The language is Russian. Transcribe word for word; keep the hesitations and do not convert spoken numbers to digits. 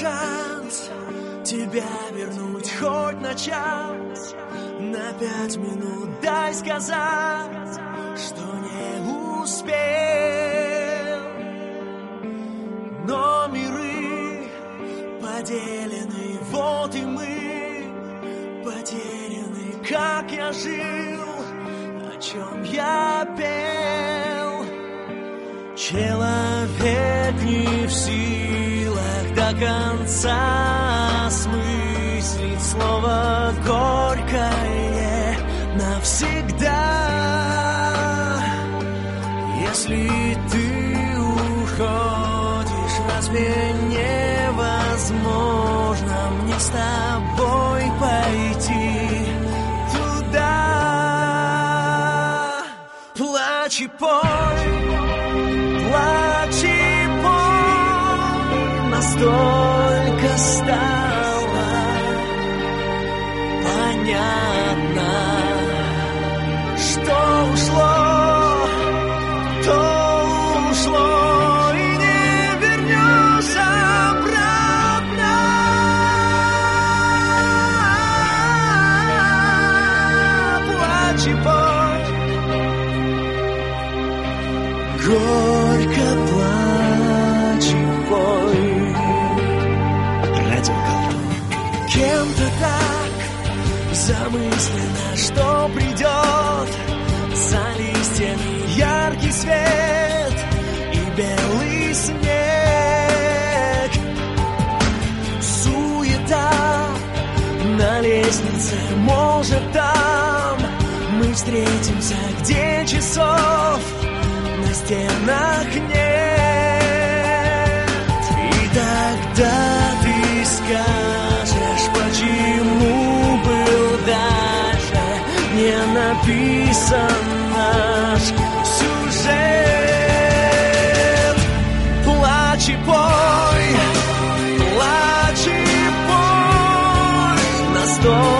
шанс тебя вернуть хоть на час, на пять минут дай сказать, что не успел. Но миры поделены, вот и мы потеряны, как я жил, о чем я пел. Человек не в силах до конца осмыслить слово горькое навсегда. Если ты уходишь, разве невозможно мне с тобой пойти туда? Плачь и пой, плачь и пой, настолько стало понятно, что ушло, то ушло, и не вернешь обратно. Плачь и пой, горько плачь и пой. Радио Колтун. Кем-то так замысленно, что придет за листьями яркий свет и белый снег. Суета на лестнице, может, там мы встретимся, где часов на стенах нет. И тогда ты скажешь, почему был даже не написан наш сюжет. Плачь и пой, плачь и пой, настолько